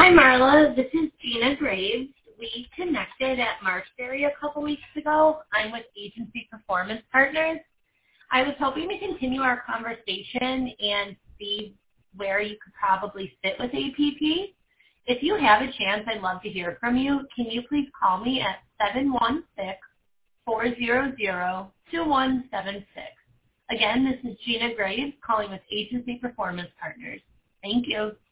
Hi, Marla. This is Gina Graves. We connected at Marshberry a couple weeks ago. I'm with Agency Performance Partners. I was hoping to continue our conversation and see where you could probably fit with APP. If you have a chance, I'd love to hear from you. Can you please call me at 716-400-2176. Again, this is Gina Graves calling with Agency Performance Partners. Thank you.